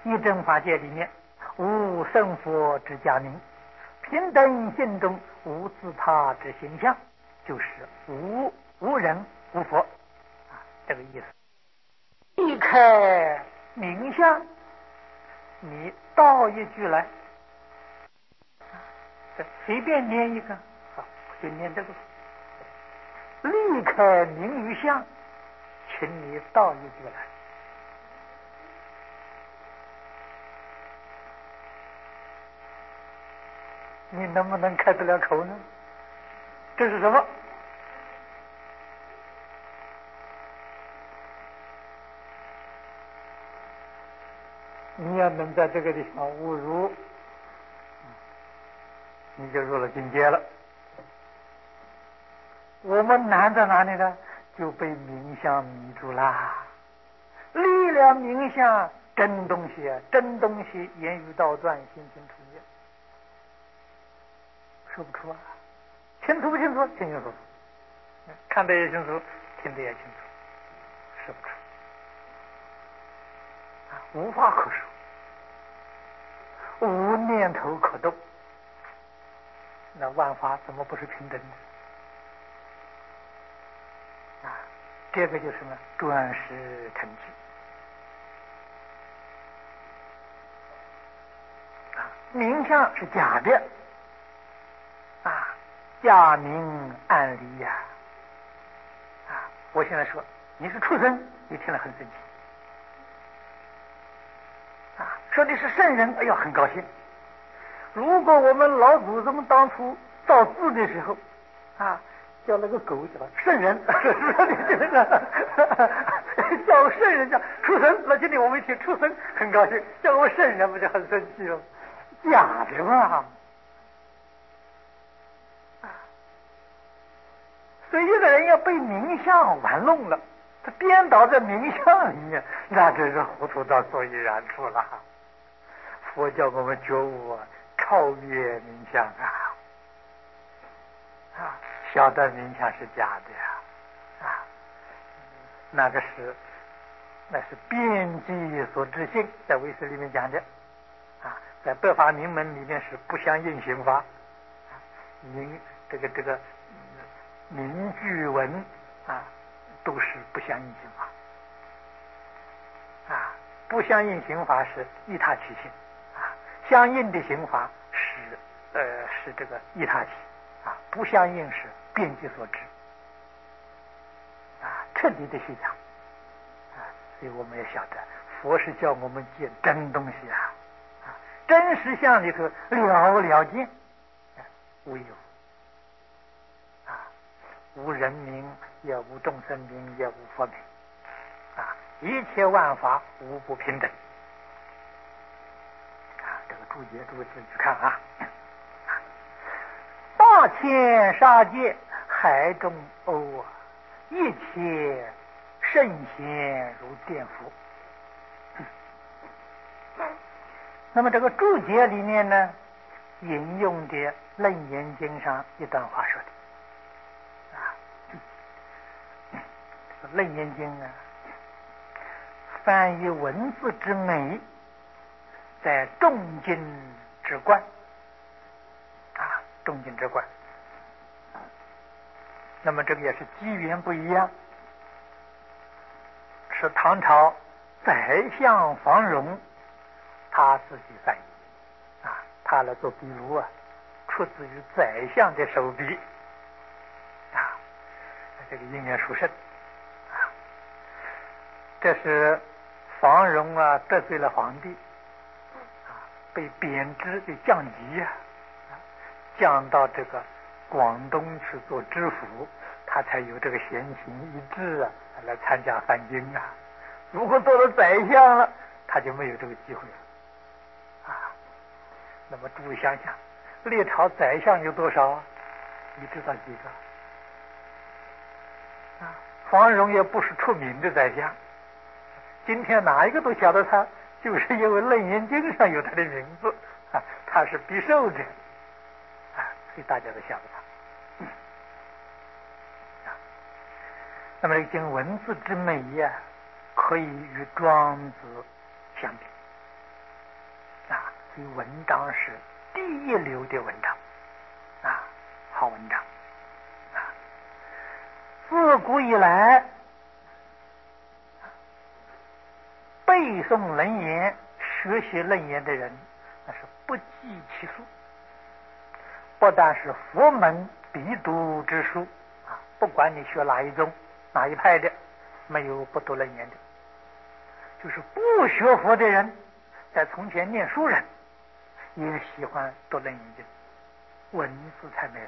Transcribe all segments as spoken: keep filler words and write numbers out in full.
一真法界里面无圣佛之家名，平等心中无自他之形象，就是无无人无佛啊，这个意思。离开名相，你倒一句来，随便念一个，好，就念这个。离开名与相，请你倒一句来。你能不能开得了口呢？这是什么？你要能在这个地方误入，你就入了境界了。我们难在哪里呢？就被名相迷住啦。离了名相，真东西啊，真东西言语道断，心清楚业，说不出啊。清楚不清楚？清清楚楚，看得也清楚，听得也清楚，说不出啊，无话可说，无念头可动。那万法怎么不是平等的？啊，这个就是什么？转识成智啊，名相是假的啊，假名暗离呀啊！我现在说你是畜生，你听了很生气啊；说你是圣人，哎呀，很高兴。如果我们老祖宗当初造字的时候啊，叫那个狗叫圣人，说你这个叫圣人叫畜生，那今天我们一听畜生很高兴，叫我圣人不就很生气了？假的嘛！所以一个人要被名相玩弄了，他颠倒在名相里面，那真是糊涂到所以然处了。佛教我们觉悟啊，超越名相啊，啊，晓得名相是假的呀，啊，那个是那是遍计所知性，在唯识里面讲的啊，在百法明门里面是不相应刑法，名这个这个名句文啊，都是不相应刑法啊，不相应刑法是依他起性啊，相应的刑法是呃是这个依他起啊，不相应是遍计所知啊，彻底的去讲啊，所以我们也晓得佛是叫我们见真东西啊，啊，真实相里头了了见，无有啊，无人名，也无众生名，也无佛名啊，一切万法无不平等啊，这个注解诸位自己去看啊。大千杀界海中欧啊，一切圣贤如电佛。那么这个注解里面呢，引用的《楞严经》上一段话说的啊，这个《楞严经》啊，翻译文字之美，在众经之冠啊，众经之冠。那么这个也是机缘不一样，是唐朝宰相房荣他自己翻译啊，他来做笔录啊，出自于宰相的手笔啊，这个因缘殊胜啊。这是房荣啊得罪了皇帝啊，被贬职被降级啊，降到这个广东去做知府，他才有这个闲情逸致啊来参加翻经啊。如果做了宰相了，他就没有这个机会了啊。那么诸位想想，历朝宰相有多少啊？你知道几个啊？房荣也不是出名的宰相，今天哪一个都晓得他，就是因为《楞严经》上有他的名字啊，他是必受的啊，所以大家都晓得他。那么这个经文字之美呀、啊，可以与庄子相比所以文章是第一流的文章啊，好文章啊。自古以来，背诵楞严、学习楞严的人，那是不计其数。不但是佛门必读之书啊，不管你学哪一宗、哪一派的，没有不读楞严的。就是不学佛的人，在从前念书人，也喜欢读楞严经，文字太美了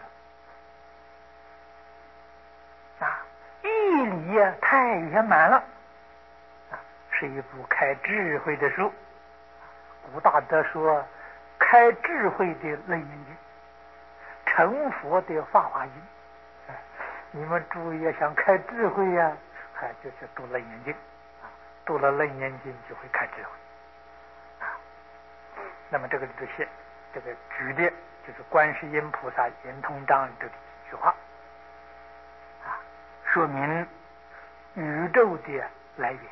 啊，义理呀太圆满了啊，是一部开智慧的书。古大德说，开智慧的楞严经，成佛的法华经。你们注意，想开智慧呀、啊，还就是读楞严经啊，读了楞严经就会开智慧啊。那么这个这些这个举的就是观世音菩萨圆通章里的几句话啊，说明宇宙的来源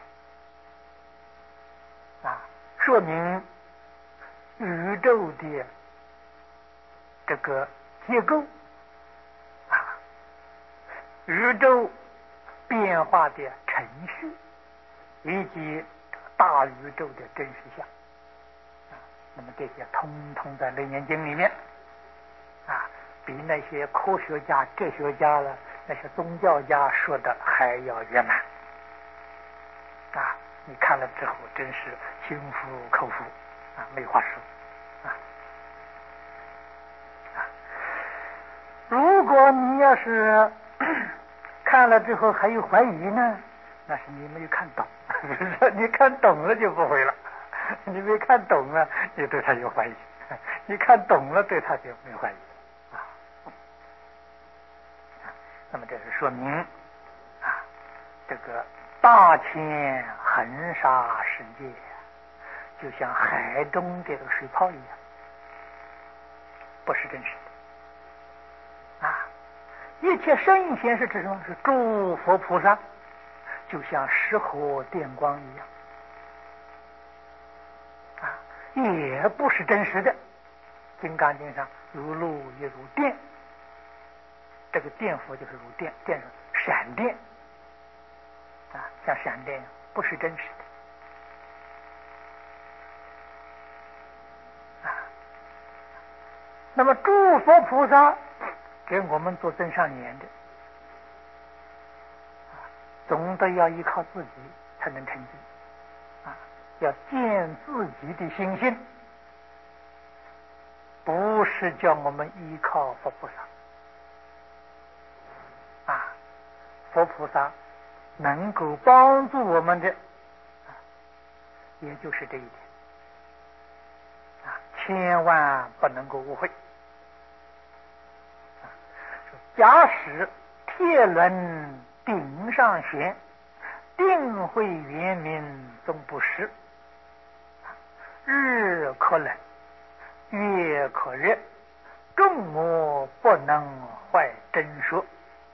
啊，说明宇宙的这个结构啊，宇宙变化的程序，以及大宇宙的真实相啊，那么这些通通在楞严经里面啊，比那些科学家、哲学家了、那些宗教家说的还要圆满啊！你看了之后，真是心服口服啊，没话说啊啊！如果你要是看了之后还有怀疑呢，那是你没有看懂。你看懂了就不会了，你没看懂了，你对他有怀疑；你看懂了，对他就没怀疑啊。那么这是说明啊，这个大千恒沙世界就像海中这个水泡一样，不是真实的啊。一切圣贤是指什么？是诸佛菩萨，就像石火电光一样啊，也不是真实的。《金刚经》上如露亦如电，这个电佛就是如电，电是闪电啊，像闪电一样，不是真实的啊。那么诸佛菩萨给我们做增上缘的，总得要依靠自己才能成就啊，要见自己的心性，不是叫我们依靠佛菩萨啊。佛菩萨能够帮助我们的啊，也就是这一点啊，千万不能够误会啊。假使铁轮顶上悬，定慧圆明终不失。日可冷，月可热，众魔不能坏真说。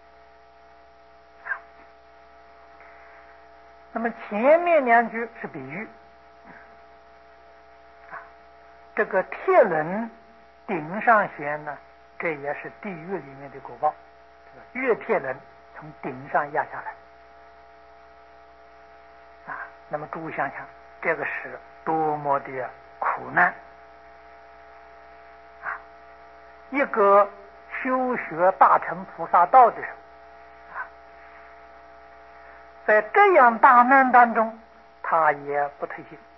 那么前面两句是比喻啊，这个铁轮顶上悬呢，这也是地狱里面的果报。月铁轮从顶上压下来啊，那么诸位想想，这个是多么的苦难啊！一个修学大乘菩萨道的人啊，在这样大难当中，他也不退心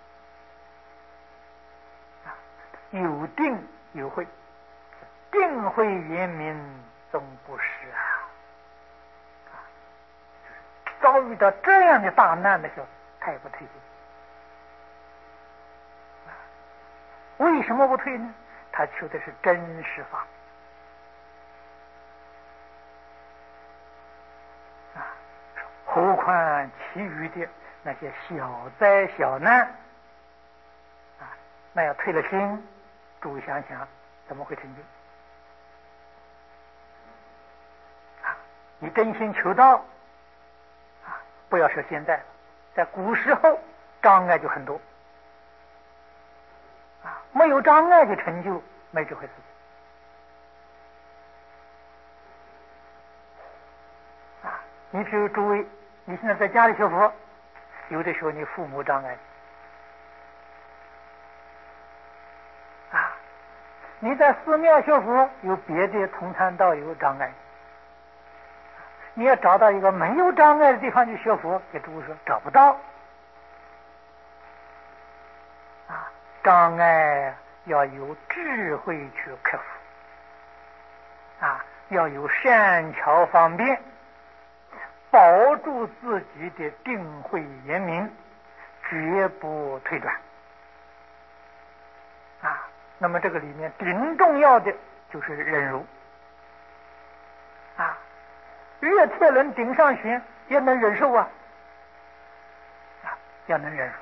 啊，有定有慧，定慧圆明终不失啊！遭遇到这样的大难的时候，他也不退心。为什么不退呢？他求的是真实法啊，何况其余的那些小灾小难啊，那要退了心，诸位想想怎么会成就啊？你真心求道啊，不要说现在，在古时候障碍就很多啊。 没有障碍的成就，没这回事。啊，你比如诸位，你现在在家里学佛，有的时候你父母障碍，啊，你在寺庙学佛，有别的同参道友障碍，你要找到一个没有障碍的地方去学佛，给诸位说找不到。啊，障碍要有智慧去克服，啊，要有善巧方便，保住自己的定慧严明，绝不退转。啊，那么这个里面顶重要的就是忍辱。啊，越铁轮顶上悬也能忍受啊，啊，要能忍辱。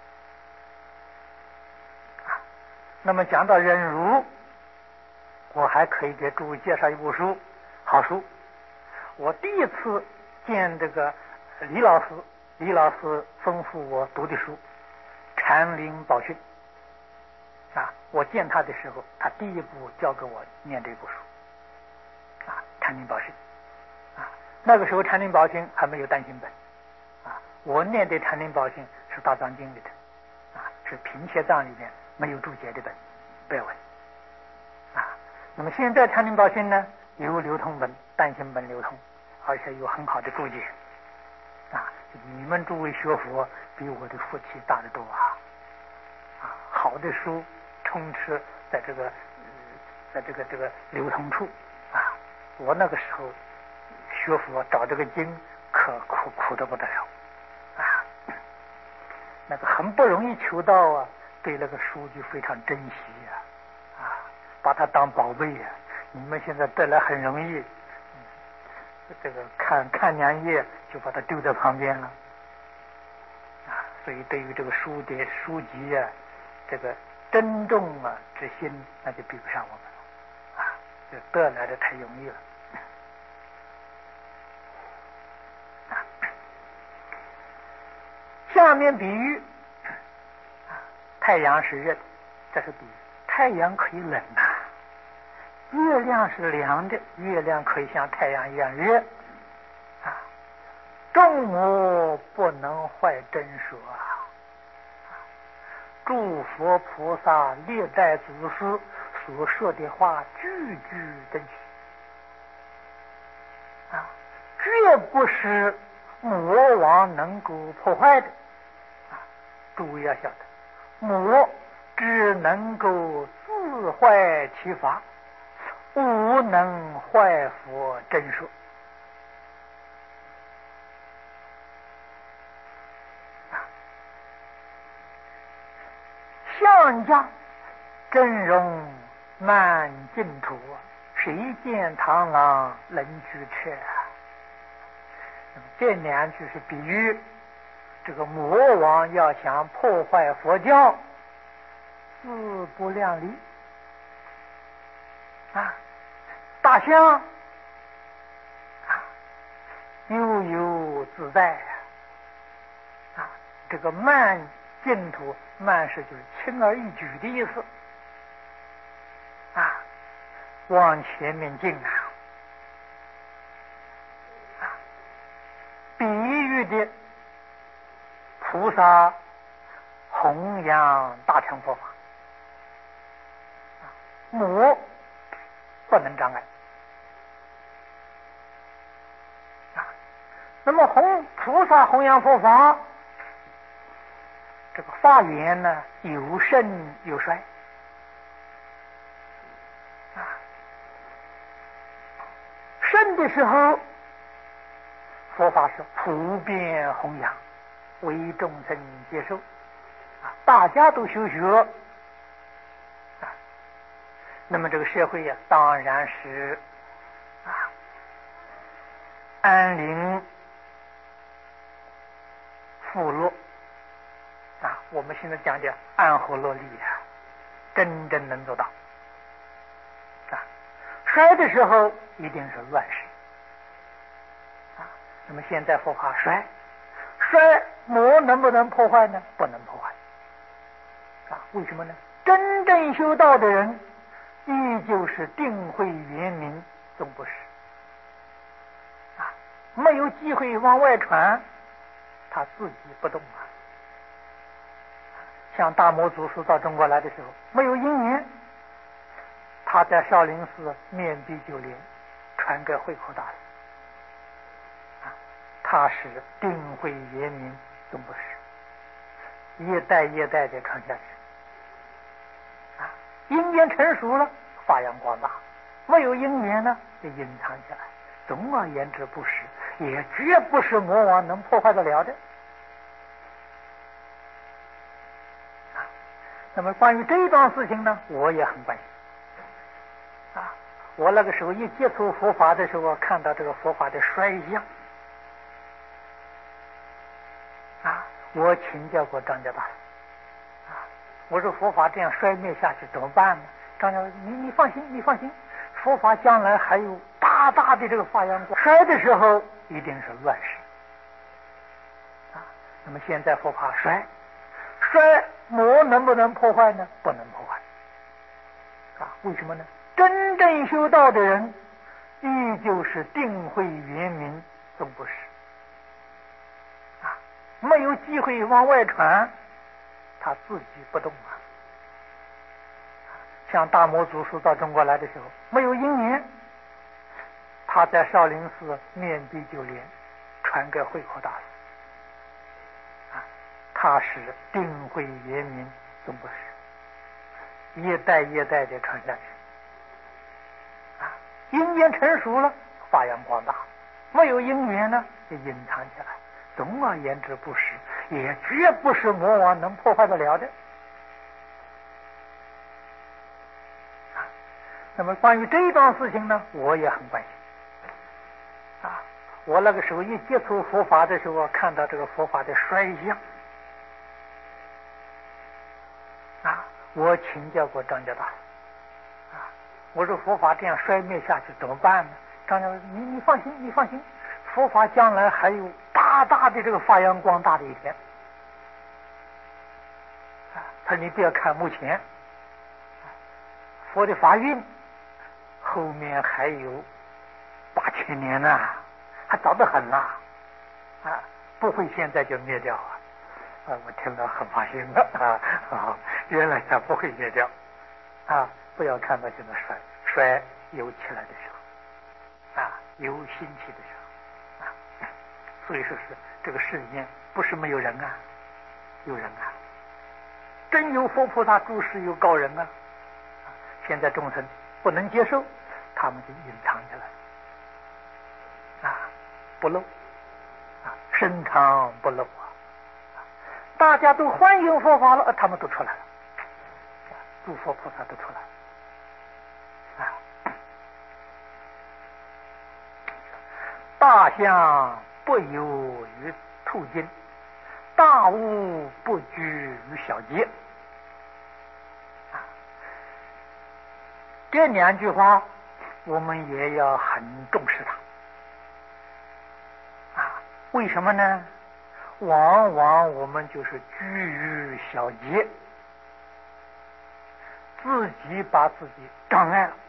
那么讲到忍辱，我还可以给诸位介绍一部书，好书。我第一次见这个李老师，李老师吩咐我读的书《禅林宝训》啊，我见他的时候，他第一部教给我念这部书啊，《禅林宝训》啊。那个时候《禅林宝训》还没有单行本啊，我念的《禅林宝训》是大藏经里的啊，是贫切藏里面没有注解的本白文啊。那么现在《禅林宝训》呢，有流通本、单行本流通，而且有很好的注解啊。你们诸位学佛比我的福气大得多啊！啊，好的书充斥在这个、呃、在这个这个流通处啊。我那个时候学佛找这个经，可苦苦得不得了啊！那个很不容易求到啊。对那个书就非常珍惜呀、啊，啊，把它当宝贝呀、啊。你们现在得来很容易，嗯、这个看看两页就把它丢在旁边了，啊，所以对于这个书的书籍呀、啊，这个珍重啊之心，那就比不上我们了，啊，就得来的太容易了。啊，下面比喻。太阳是热的，这是比喻。太阳可以冷啊，月亮是凉的，月亮可以像太阳一样热啊。众魔不能坏真说啊，诸佛菩萨历代祖师所说的话，句句真实啊，绝不是魔王能够破坏的啊。诸位要晓得。魔只能够自坏其法，无能坏佛真说。项家真容满净土，谁见螳螂能拒斥啊？这两句是比喻这个魔王要想破坏佛教，自不量力啊！大象啊，悠悠自在啊！这个慢净土，慢是就是轻而易举的意思啊，往前面进啊！啊，比喻的菩萨弘扬大乘佛法，魔不能障碍啊。那么弘菩萨弘扬佛法，这个法缘呢，有盛有衰啊。盛的时候，佛法是普遍弘扬，为众生接受啊，大家都修学啊。那么这个社会呀、啊，当然是啊安宁富乐啊。我们现在讲的安和乐利啊，真正能做到啊。衰的时候一定是乱世啊。那么现在佛法衰，衰魔能不能破坏呢？不能破坏啊。为什么呢？ 真正修道的人，依旧是定慧圆明，总不是啊，没有机会往外传，他自己不动啊。像大摩祖师到中国来的时候，没有因缘，他在少林寺面壁九莲，传给慧可大师啊，他是定慧圆明，总不是一代一代的传下去啊。因缘成熟了，发扬光大；没有因缘呢，就隐藏起来。总而言之，不是，也绝不是魔王能破坏得了的。那么关于这一桩事情呢，我也很关心啊。我那个时候一接触佛法的时候，看到这个佛法的衰相啊，我请教过张家大师啊，我说佛法这样衰灭下去怎么办呢？张家，你你放心，你放心，佛法将来还有大大的这个发扬光，衰的时候一定是乱世啊。那么现在佛法衰。衰魔能不能破坏呢？不能破坏啊！为什么呢？真正修道的人，依旧是定慧圆明，总不是啊，没有机会往外传，他自己不动啊。像大摩祖师到中国来的时候，没有因缘，他在少林寺面壁九莲，传给慧可大师。他是定慧圆明，总不是一代一代的传下去啊。因缘成熟了，发扬光大；没有因缘呢，就隐藏起来。总而言之，不是，也绝不是魔王能破坏得了的啊。那么关于这一桩事情呢，我也很关心啊。我那个时候一接触佛法的时候，看到这个佛法的衰相啊，我请教过张家大师啊，我说佛法这样衰灭下去怎么办呢？张家，你你放心，你放心，佛法将来还有大大的这个发扬光大的一天啊。他说你不要看目前佛的法运，后面还有八千年呢、啊，还早得很呐 啊, 啊，不会现在就灭掉啊。啊，我听了很放心了啊啊！原来它不会灭掉啊！不要看到现在衰衰有起来的时候啊，有兴起的时候啊，所以说是这个世间不是没有人啊，有人啊，真有佛菩萨诸事有高人啊！现在众生不能接受，他们就隐藏起来啊，不露啊，深藏不露啊。大家都欢迎佛法了，他们都出来了，诸佛菩萨都出来了啊！大象不游于兔径，大悟不居于小节啊！这两句话我们也要很重视它啊！为什么呢？往往我们就是居于小节，自己把自己障碍了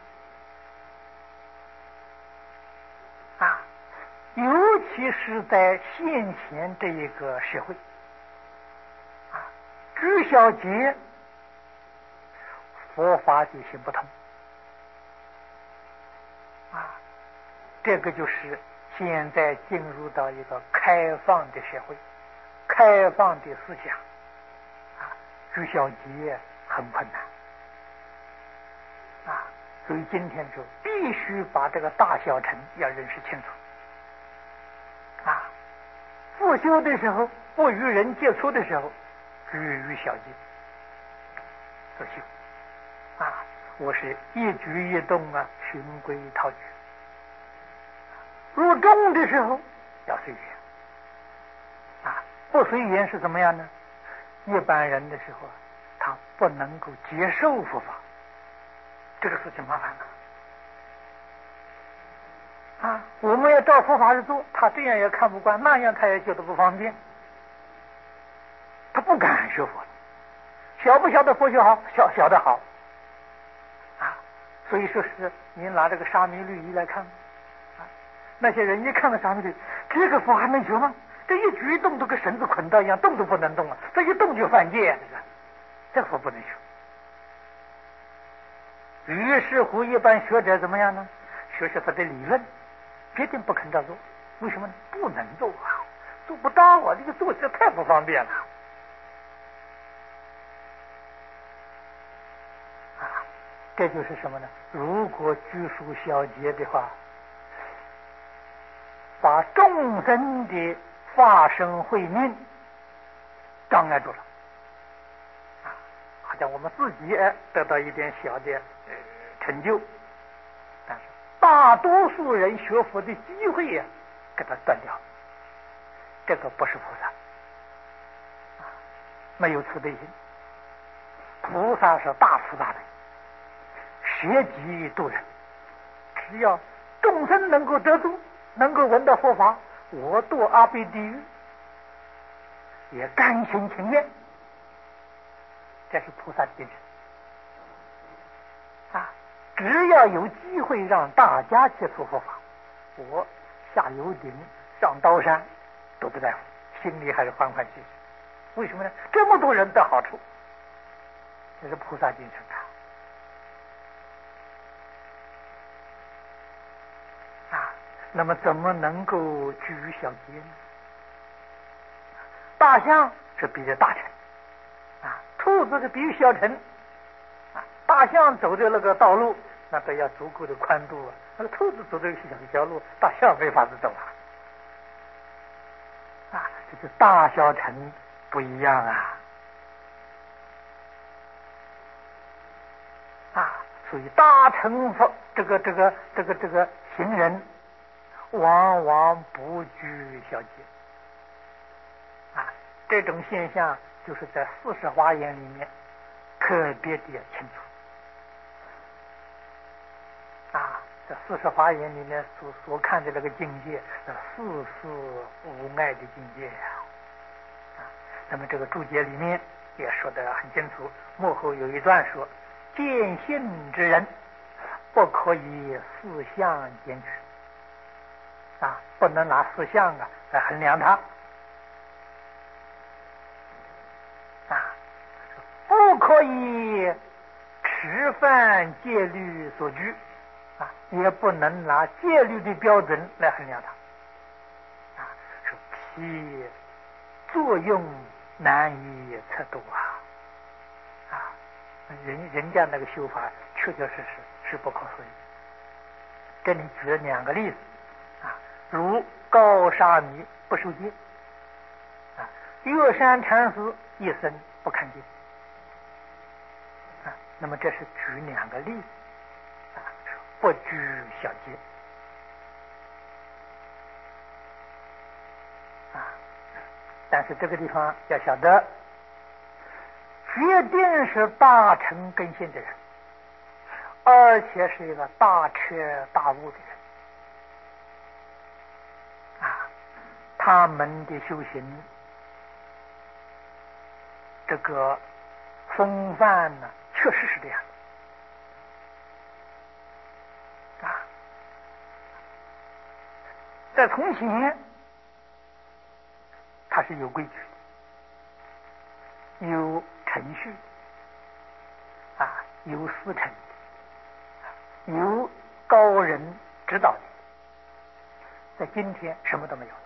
啊！尤其是在现前这一个社会啊，居小节，佛法就行不通啊！这个就是现在进入到一个开放的社会。开放的思想啊，居小节很困难啊，所以今天就必须把这个大小乘要认识清楚啊。自修的时候，不与人接触的时候，居于小节自修啊。我是一举一动啊，循规蹈矩。入众的时候要随缘啊。不随缘是怎么样呢？一般人的时候，他不能够接受佛法，这个事情麻烦了啊！我们要照佛法去做，他这样也看不惯，那样他也觉得不方便，他不敢学佛。 晓不晓得佛学好？晓晓得好啊！所以说是您拿这个沙弥律仪来看啊，那些人一看到沙弥律，这个佛还能学吗？这一举一动都跟绳子捆到一样，动都不能动啊！这一动就犯戒，这个这个佛不能学。于是乎，一般学者怎么样呢？学习他的理论，决定不肯照做。为什么呢？不能做啊，做不到啊！这个做起来太不方便了啊！这就是什么呢？如果拘束小节的话，把众生的发生慧命障碍住了啊！好像我们自己得到一点小的呃成就，但是大多数人学佛的机会呀、啊，给他断掉。这个不是菩萨啊，没有慈悲心。菩萨是大慈大悲，舍己度人。只要众生能够得度，能够闻到佛法，我堕阿鼻地狱也甘心情愿。这是菩萨的精神啊！只要有机会让大家接触佛法，我下油顶上刀山都不在乎，心里还是欢欢喜喜。为什么呢？这么多人得好处，这是菩萨精神啊！啊，那么怎么能够居于小节呢？大象是比喻大臣啊，兔子是比喻小臣啊。大象走的那个道路，那都要足够的宽度啊。那个兔子走的小一条路，大象没法子走啊。啊，这个大小臣不一样啊！啊，所以大乘佛这个这个这个这个行人，往往不拘小节啊。这种现象就是在四十华严里面特别的清楚啊。在四十华严里面所所看的那个境界，四事无碍的境界呀、啊。啊，那么这个注解里面也说得很清楚，幕后有一段说：见性之人，不可以四相检取啊，不能拿四相啊来衡量他啊，不可以吃饭戒律所拘。啊，也不能拿戒律的标准来衡量它。啊，说其作用难以测度啊！啊，人人家那个修法确确实实是不可思议。这里举了两个例子啊，如高沙弥不受戒啊，岳山禅师一生不看戒啊。那么这是举两个例子。不拘小节啊，但是这个地方要晓得，决定是大乘根性的人，而且是一个大彻大悟的人啊，他们的修行这个风范呢，确实是这样的。在从前，它是有规矩的，有程序的啊，有师承的，有高人指导的。在今天，什么都没有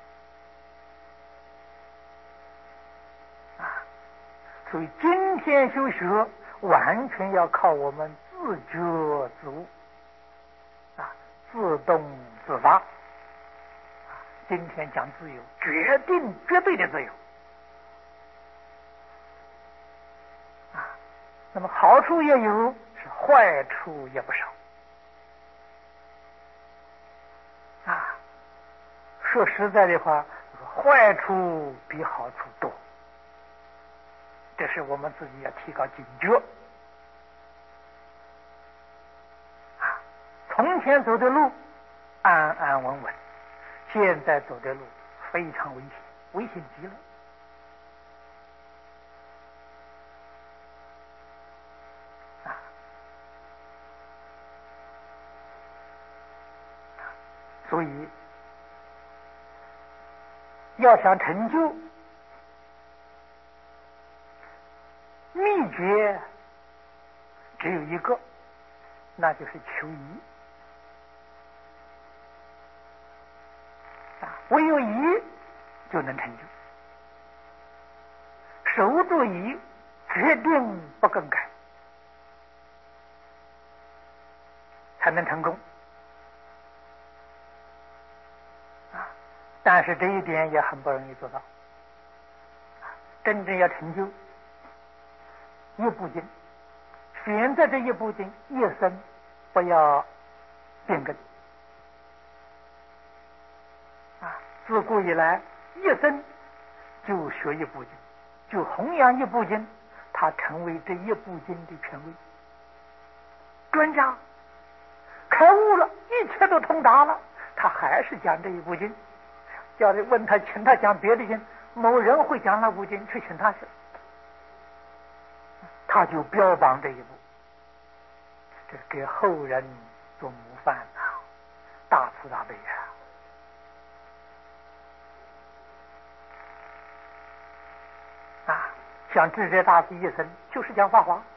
啊，所以今天修学完全要靠我们自觉自悟啊，自动自发。今天讲自由，决定绝对的自由啊。那么好处也有，是坏处也不少啊。说实在的话，坏处比好处多，这是我们自己要提高警觉啊。从前走的路安安稳稳，现在走的路非常危险，危险极了要想成就，秘诀只有一个，那就是求一啊，唯有一就能成就，守住一，决定不更改，才能成功啊！但是这一点也很不容易做到，真正要成就一部经，选择这一部经，一生不要变更啊！自古以来，一生就学一部经，就弘扬一部经，他成为这一部经的权威、专家，开悟了，一切都通达了，他还是讲这一部经。叫你问他，请他讲别的经，某人会讲那部经，去请他去，他就标榜这一部，这是给后人做模范啊，大慈大悲啊！啊，像智者大师一生就是讲法华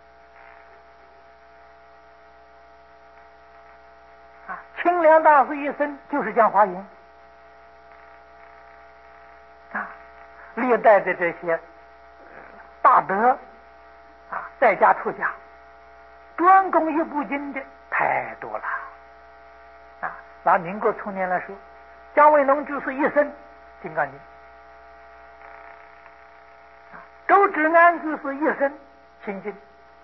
啊，清凉大师一生就是讲华严啊，历代的这些大德啊，在家出家专攻一部经的太多了啊！拿民国初年来说，姜维农就是一生金刚经啊，周芷安就是一生心经，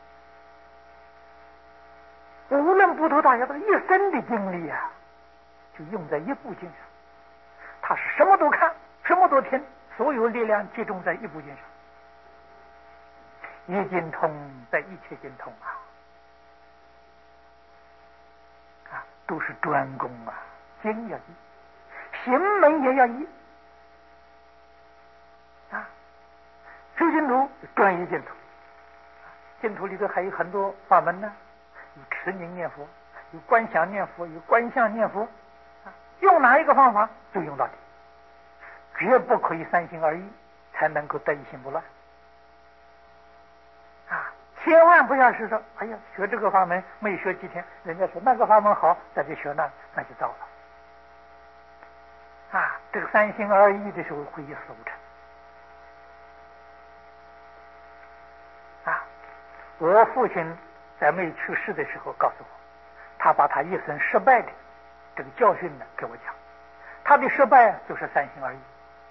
无论不头大家，他一生的精力啊，就用在一部经上，他是什么都看，什么都听，所有力量集中在一部经上，一经通在一切经通啊！啊，都是专攻啊，经要一，行门也要一啊。修净土专一净土，净土里头还有很多法门呢，有持名念佛，有观想念佛，有观相念佛啊，用哪一个方法就用到底，绝不可以三心二意，才能够得一心不乱啊！千万不要是说，哎呀，学这个法门没学几天，人家说那个法门好，再去学那，那就糟了啊！这个三心二意的时候会一事无成啊！我父亲在没去世的时候告诉我，他把他一生失败的这个教训呢给我讲，他的失败就是三心二意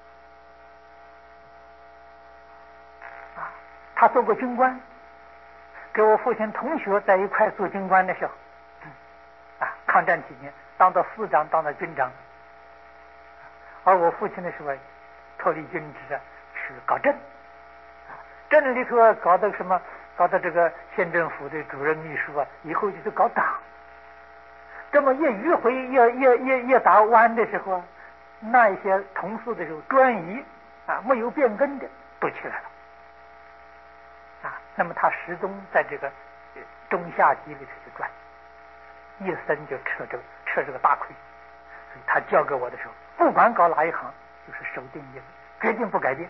啊！他做过军官，给我父亲同学在一块做军官的时候，啊，抗战期间当到师长，当到军长，而我父亲的时候脱离军职去搞政，啊，政里头搞的什么，搞的这个县政府的主任秘书啊，以后就是搞党。这么一迂回一一一一打弯的时候，那一些同事的时候专一啊，没有变更的都起来了。啊，那么他始终在这个中下级里头去转，一生就吃这个吃这个大亏。所以他教给我的时候，不管搞哪一行，就是守定一个，决定不改变，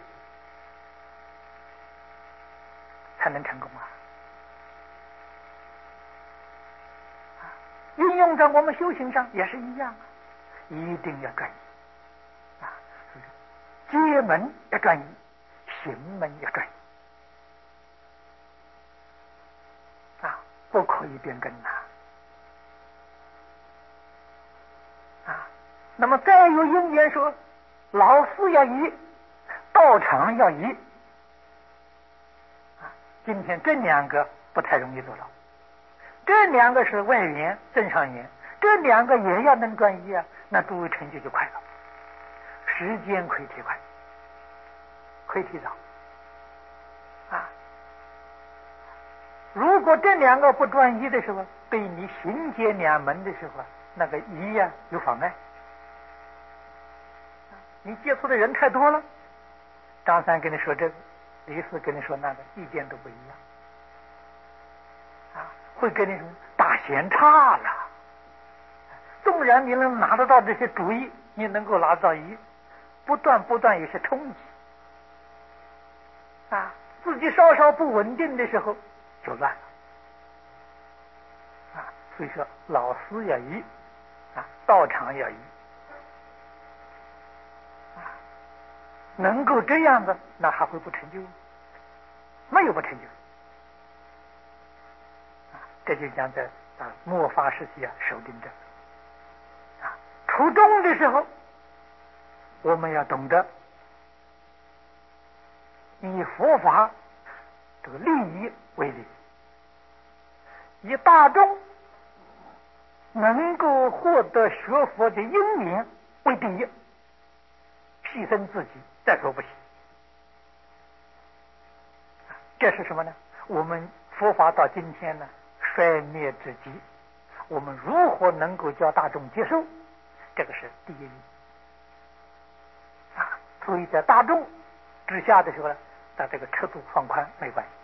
才能成功啊！啊，运用在我们修行上也是一样，一定要专一啊！接门要专一，行门要专一。啊，不可以变更呐！啊，那么再有因缘说，老师要一，道场要一。啊，今天这两个不太容易做到，这两个是外缘正上缘，这两个也要能专一啊，那诸位成就就快了，时间可以提快，可以提早啊。如果这两个不专一的时候，对你行解两门的时候，那个一呀、啊、有妨碍。你接触的人太多了，张三跟你说这个，李四跟你说那个，意见都不一样啊，会跟你说大嫌差了。纵然你能拿得到这些主意，你能够拿到一， 不断不断有些冲击啊，自己稍稍不稳定的时候就乱了啊。所以说老师要依啊，道场要依啊，能够这样的，那还会不成就？没有不成就啊。这就讲在啊末法时期啊，守定着啊。初中的时候，我们要懂得以佛法这个利益为利，以大众能够获得学佛的因缘为第一，牺牲自己再说不行。这是什么呢？我们佛法到今天呢，衰灭之际，我们如何能够叫大众接受？这个是第一啊。所以在大众之下的时候呢，在这个尺度放宽没关系。